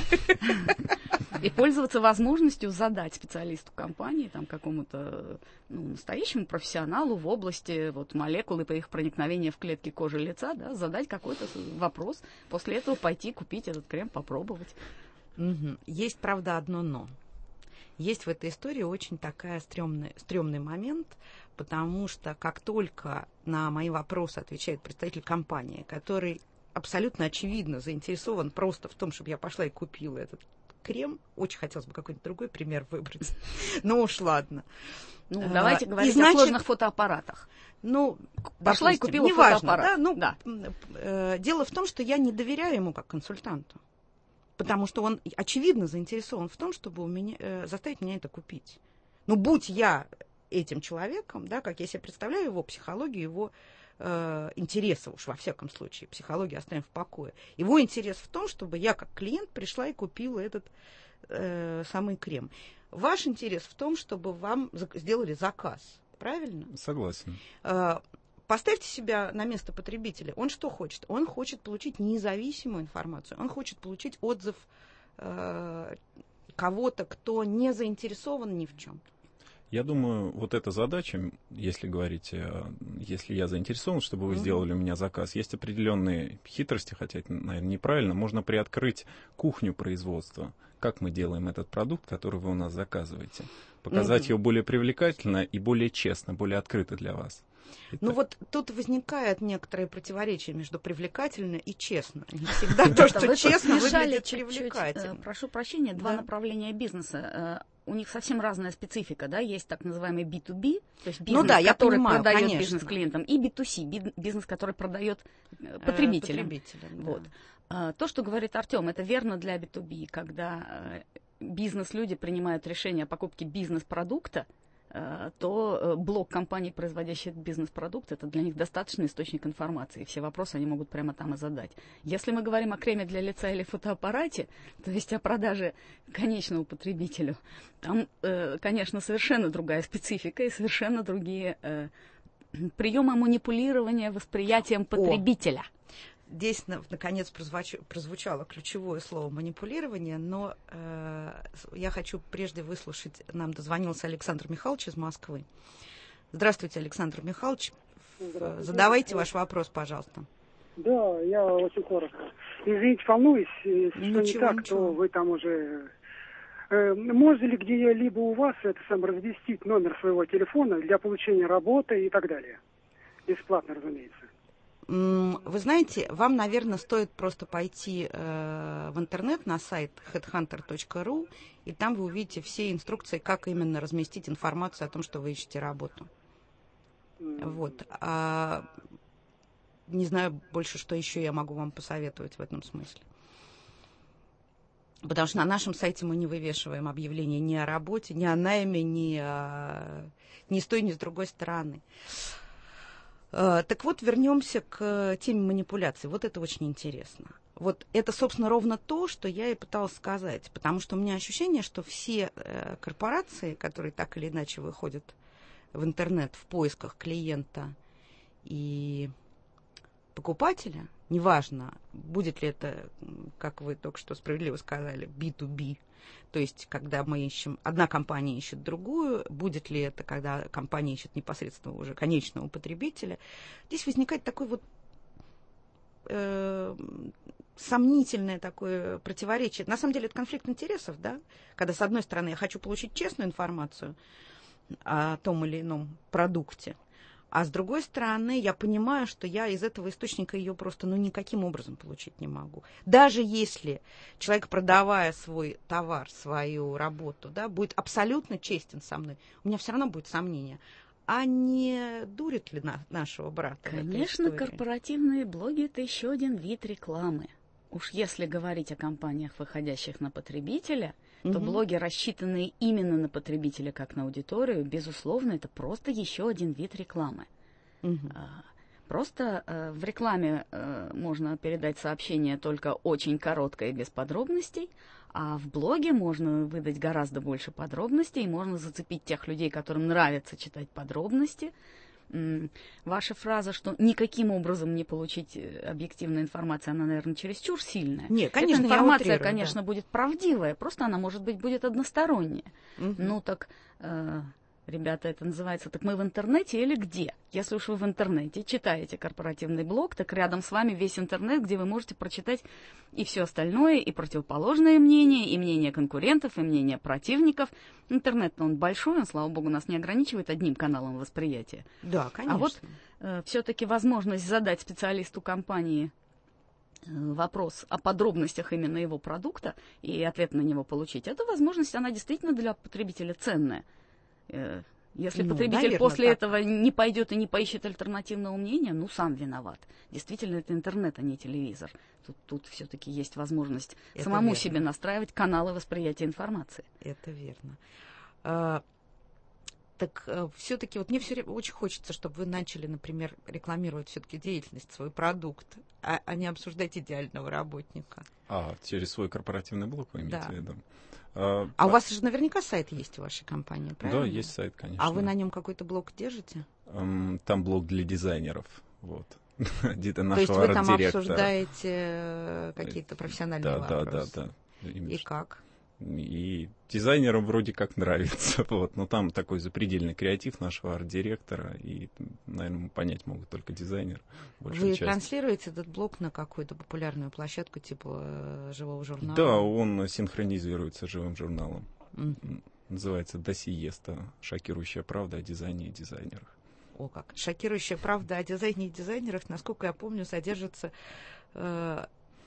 И пользоваться возможностью задать специалисту компании, там, какому-то ну, настоящему профессионалу в области вот, молекул и их проникновения в клетки кожи лица, да, задать какой-то вопрос, после этого пойти купить этот крем, попробовать. Угу. Есть, правда, одно «но». Есть в этой истории очень такая стрёмный, стрёмный момент, потому что как только на мои вопросы отвечает представитель компании, который абсолютно очевидно заинтересован просто в том, чтобы я пошла и купила этот крем, очень хотелось бы какой-нибудь другой пример выбрать, но уж ладно. Ну, давайте а, говорить значит, о сложных фотоаппаратах. Ну, пошла допустим, и купила неважно, фотоаппарат. Да, ну, да. э, дело в том, что я не доверяю ему как консультанту, потому что он очевидно заинтересован в том, чтобы у меня, э, заставить меня это купить. Ну, будь я этим человеком, да, как я себе представляю его психологию, его э, интересы, уж во всяком случае, психологию оставим в покое. Его интерес в том, чтобы я как клиент пришла и купила этот э, самый крем. Ваш интерес в том, чтобы вам сделали заказ, правильно? Согласен. Э, Поставьте себя на место потребителя. Он что хочет? Он хочет получить независимую информацию. Он хочет получить отзыв э, кого-то, кто не заинтересован ни в чем. Я думаю, вот эта задача, если говорить, если я заинтересован, чтобы вы mm-hmm. сделали у меня заказ, есть определенные хитрости, хотя это, наверное, неправильно. Можно приоткрыть кухню производства, как мы делаем этот продукт, который вы у нас заказываете. Показать mm-hmm. его более привлекательно и более честно, более открыто для вас. Ну вот тут возникает некоторое противоречие между привлекательно и честно. Не всегда то, что честно, выглядит привлекательно. Прошу прощения, два направления бизнеса. У них совсем разная специфика, да, есть так называемый би ту би, то есть бизнес, ну да, я который понимаю, продает конечно. бизнес клиентам, и би ту си, бизнес, который продает потребителям. потребителям вот. да. То, что говорит Артем, это верно для би ту би, когда бизнес-люди принимают решение о покупке бизнес-продукта, то блог компании, производящей бизнес-продукт, это для них достаточный источник информации. Все вопросы они могут прямо там и задать. Если мы говорим о креме для лица или фотоаппарате, то есть о продаже конечному потребителю, там, конечно, совершенно другая специфика и совершенно другие приемы манипулирования восприятием потребителя. О. Здесь, наконец, прозвучало ключевое слово «манипулирование», но э, я хочу прежде выслушать, нам дозвонился Александр Михайлович из Москвы. Здравствуйте, Александр Михайлович. Здравствуйте. Задавайте ваш вопрос, пожалуйста. Да, я очень коротко. Извините, волнуюсь, если ничего, что не так, ничего. то вы там уже... Э, можно ли где-либо у вас это сам разместить номер своего телефона для получения работы и так далее? Бесплатно, разумеется. Вы знаете, вам, наверное, стоит просто пойти э, в интернет на сайт хедхантер точка ру, и там вы увидите все инструкции, как именно разместить информацию о том, что вы ищете работу. Mm-hmm. Вот. А, не знаю больше, что еще я могу вам посоветовать в этом смысле. Потому что на нашем сайте мы не вывешиваем объявления ни о работе, ни о найме, ни, о, ни с той, ни с другой стороны. Так вот, вернемся к теме манипуляций. Вот это очень интересно. Вот это, собственно, ровно то, что я и пыталась сказать. Потому что у меня ощущение, что все корпорации, которые так или иначе выходят в интернет в поисках клиента и покупателя, неважно, будет ли это, как вы только что справедливо сказали, би ту би, то есть когда мы ищем, одна компания ищет другую, будет ли это, когда компания ищет непосредственно уже конечного потребителя, здесь возникает такой вот э, сомнительное такое противоречие. На самом деле это конфликт интересов, да, когда с одной стороны я хочу получить честную информацию о том или ином продукте, А с другой стороны, я понимаю, что я из этого источника ее просто ну, никаким образом получить не могу. Даже если человек, продавая свой товар, свою работу, да, будет абсолютно честен со мной, у меня все равно будет сомнение. А не дурит ли на, нашего брата? Конечно, корпоративные блоги – это еще один вид рекламы. Уж если говорить о компаниях, выходящих на потребителя, то угу. блоги, рассчитанные именно на потребителя, как на аудиторию, безусловно, это просто еще один вид рекламы. Угу. Просто э, в рекламе э, можно передать сообщение только очень короткое и без подробностей, а в блоге можно выдать гораздо больше подробностей, можно зацепить тех людей, которым нравится читать подробности. Ваша фраза, что никаким образом не получить объективную информацию, она, наверное, чересчур сильная. Нет, конечно, эта информация, утрирую, конечно, да. будет правдивая, просто она, может быть, будет односторонняя. Угу. Ну так, э, ребята, это называется, так мы в интернете или где? Если уж вы в интернете читаете корпоративный блог, так рядом с вами весь интернет, где вы можете прочитать и все остальное, и противоположное мнение, и мнение конкурентов, и мнение противников. Интернет, он большой, он, слава богу, нас не ограничивает одним каналом восприятия. Да, конечно. А вот э, все-таки возможность задать специалисту компании э, вопрос о подробностях именно его продукта и ответ на него получить, эта возможность, она действительно для потребителя ценная. Э, Если ну, потребитель наверное, после так. этого не пойдет и не поищет альтернативного мнения, ну, сам виноват. Действительно, это интернет, а не телевизор. Тут, тут все-таки есть возможность это самому верно. себе настраивать каналы восприятия информации. Это верно. А, так а, все-таки вот мне все очень хочется, чтобы вы начали, например, рекламировать все-таки деятельность, свой продукт, а, а не обсуждать идеального работника. А, через свой корпоративный блог вы имеете да. в виду? А, а у вас же наверняка сайт есть у вашей компании, правильно? Да, есть сайт, конечно. А вы на нем какой-то блог держите? Там блог для дизайнеров, вот. То есть вы там обсуждаете какие-то профессиональные да, вопросы? Да, да, да. И как? И дизайнерам вроде как нравится, вот. Но там такой запредельный креатив нашего арт-директора, и, наверное, понять могут только дизайнеры. Вы часть. транслируете этот блог на какую-то популярную площадку типа живого журнала? Да, он синхронизируется с живым журналом. Mm-hmm. Называется «Досиеста. Шокирующая правда о дизайне и дизайнерах». О как! «Шокирующая правда о дизайне и дизайнерах», насколько я помню, содержится э,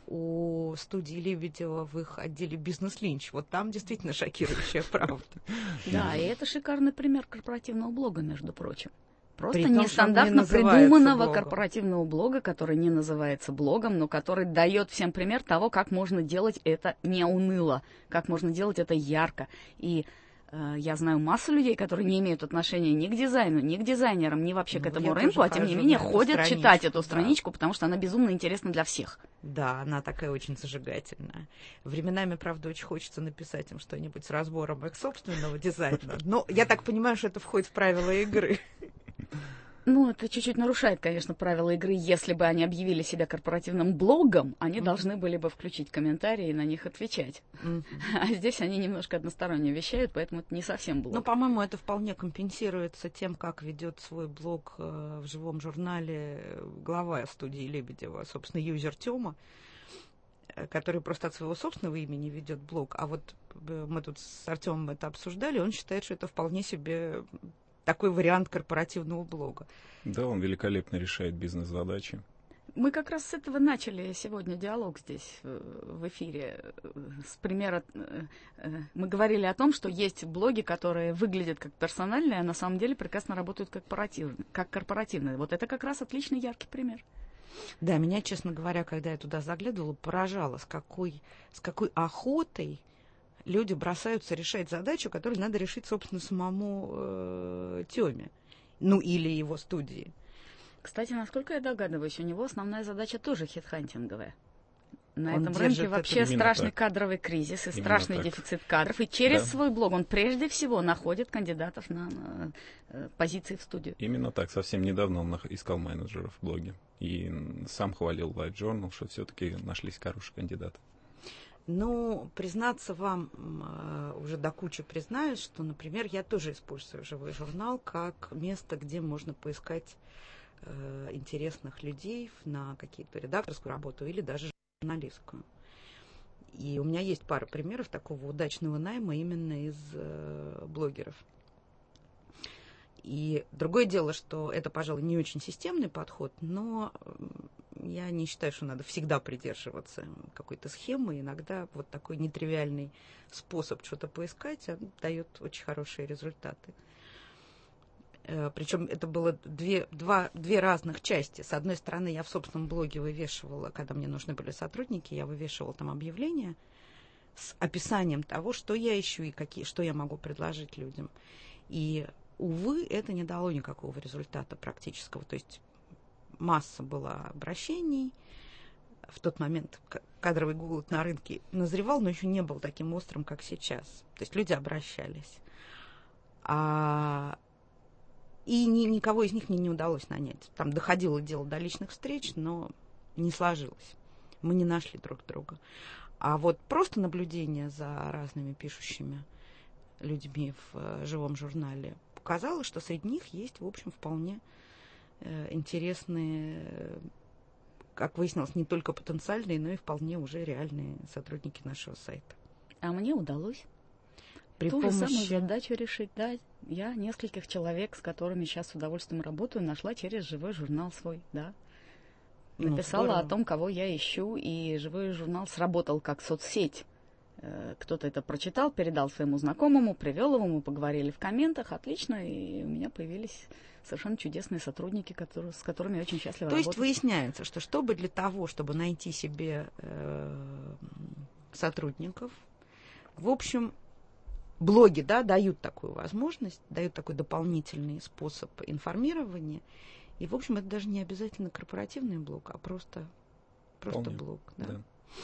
у студии Лебедева в их отделе «Бизнес-линч». Вот там действительно шокирующая правда. Да, и это шикарный пример корпоративного блога, между прочим. Просто При том, нестандартно не придуманного блогом. корпоративного блога, который не называется блогом, но который дает всем пример того, как можно делать это не уныло, как можно делать это ярко. И э, я знаю массу людей, которые не имеют отношения ни к дизайну, ни к дизайнерам, ни вообще ну, к этому рынку, а тем не менее ходят читать эту страничку, да. потому что она безумно интересна для всех. Да, она такая очень зажигательная. Временами, правда, очень хочется написать им что-нибудь с разбором их собственного дизайна. Но я так понимаю, что это входит в правила игры. Ну, это чуть-чуть нарушает, конечно, правила игры. Если бы они объявили себя корпоративным блогом, они mm-hmm. должны были бы включить комментарии и на них отвечать. Mm-hmm. А здесь они немножко односторонне вещают, поэтому это не совсем блог. Ну, по-моему, это вполне компенсируется тем, как ведет свой блог э, в живом журнале глава студии Лебедева, собственно, юзер Тёма, который просто от своего собственного имени ведет блог. А вот мы тут с Артёмом это обсуждали, он считает, что это вполне себе такой вариант корпоративного блога. Да, он великолепно решает бизнес-задачи. Мы как раз с этого начали сегодня диалог здесь, в эфире. С примера мы говорили о том, что есть блоги, которые выглядят как персональные, а на самом деле прекрасно работают как корпоративные. Как корпоративные. Вот это как раз отличный яркий пример. Да, меня, честно говоря, когда я туда заглядывала, поражало, с какой, с какой охотой люди бросаются решать задачу, которую надо решить, собственно, самому э, Тёме. Ну, или его студии. Кстати, насколько я догадываюсь, у него основная задача тоже хитхантинговая. На он этом рынке вообще страшный так. кадровый кризис и Именно страшный так. дефицит кадров. И через да. свой блог он прежде всего находит кандидатов на, на, на позиции в студию. Именно так. Совсем недавно он искал менеджеров в блоге. И сам хвалил Light Journal, что все-таки нашлись хорошие кандидаты. Ну, признаться вам, уже до кучи признаюсь, что, например, я тоже использую живой журнал как место, где можно поискать э, интересных людей на какие-то редакторскую работу или даже журналистскую. И у меня есть пара примеров такого удачного найма именно из э, блогеров. И другое дело, что это, пожалуй, не очень системный подход, но я не считаю, что надо всегда придерживаться какой-то схемы. Иногда вот такой нетривиальный способ что-то поискать дает очень хорошие результаты. Причем это было две, два, две разных части. С одной стороны, я в собственном блоге вывешивала, когда мне нужны были сотрудники, я вывешивала там объявления с описанием того, что я ищу и какие, что я могу предложить людям. И, увы, это не дало никакого результата практического. То есть масса была обращений. В тот момент кадровый голод на рынке назревал, но еще не был таким острым, как сейчас. То есть люди обращались. А... И ни, никого из них мне не удалось нанять. Там доходило дело до личных встреч, но не сложилось. Мы не нашли друг друга. А вот просто наблюдение за разными пишущими людьми в живом журнале показало, что среди них есть, в общем, вполне э, интересные, как выяснилось, не только потенциальные, но и вполне уже реальные сотрудники нашего сайта. А мне удалось. При Ту помощи... же самую задачу решить, да. Я нескольких человек, с которыми сейчас с удовольствием работаю, нашла через живой журнал свой, да. Написала ну, о том, кого я ищу, и живой журнал сработал как соцсеть. Кто-то это прочитал, передал своему знакомому, привел его, мы поговорили в комментах, отлично, и у меня появились совершенно чудесные сотрудники, которые, с которыми я очень счастлива То работать. есть выясняется, что чтобы для того, чтобы найти себе э, сотрудников, в общем, блоги, да, дают такую возможность, дают такой дополнительный способ информирования. И, в общем, это даже не обязательно корпоративный блог, а просто, просто блог. Да.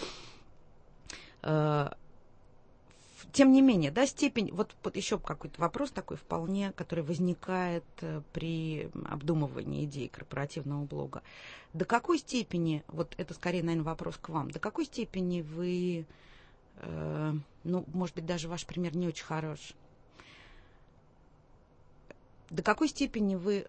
Да. Тем не менее, да, степень, вот, вот еще какой-то вопрос такой вполне, который возникает при обдумывании идей корпоративного блога. До какой степени, вот это скорее, наверное, вопрос к вам, до какой степени вы, э, ну, может быть, даже ваш пример не очень хорош, до какой степени вы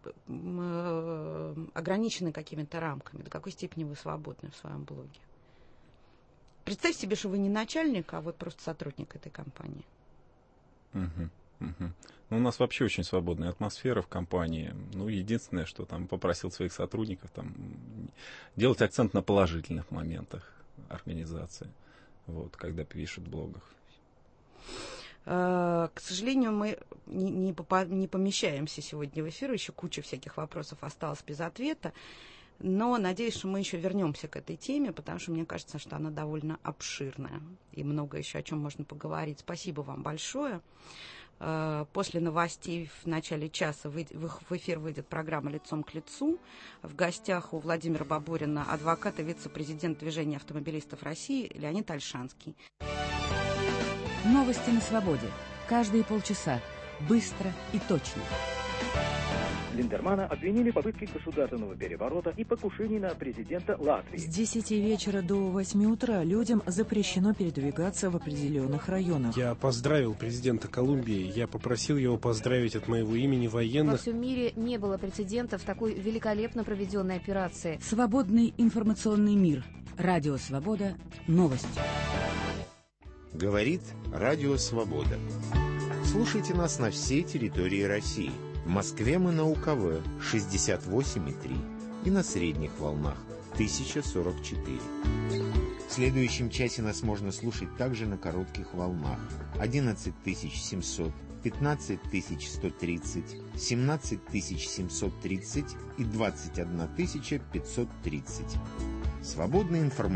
ограничены какими-то рамками, до какой степени вы свободны в своем блоге? Представьте себе, что вы не начальник, а вот просто сотрудник этой компании. Угу, угу. Ну, у нас вообще очень свободная атмосфера в компании. Ну, единственное, что там попросил своих сотрудников там, делать акцент на положительных моментах организации, вот, когда пишут в блогах. К сожалению, мы не, не, попа- не помещаемся сегодня в эфир, еще куча всяких вопросов осталось без ответа, но надеюсь, что мы еще вернемся к этой теме, потому что мне кажется, что она довольно обширная и много еще о чем можно поговорить. Спасибо вам большое. После новостей в начале часа в эфир выйдет программа «Лицом к лицу». В гостях у Владимира Бабурина адвокат и вице-президент Движения автомобилистов России Леонид Ольшанский. Новости на свободе. Каждые полчаса. Быстро и точно. Линдермана обвинили в попытке государственного переворота и покушении на президента Латвии. С десяти вечера до восьми утра людям запрещено передвигаться в определенных районах. Я поздравил президента Колумбии. Я попросил его поздравить от моего имени военных. Во всем мире не было прецедентов такой великолепно проведенной операции. Свободный информационный мир. Радио Свобода. Новости. Говорит Радио Свобода. Слушайте нас на всей территории России. В Москве мы на УКВ шестьдесят восемь и три и на средних волнах тысяча сорок четыре. В следующем часе нас можно слушать также на коротких волнах одиннадцать тысяч семьсот, пятнадцать тысяч сто тридцать, семнадцать тысяч семьсот тридцать и двадцать одна тысяча пятьсот тридцать. Свободная информация.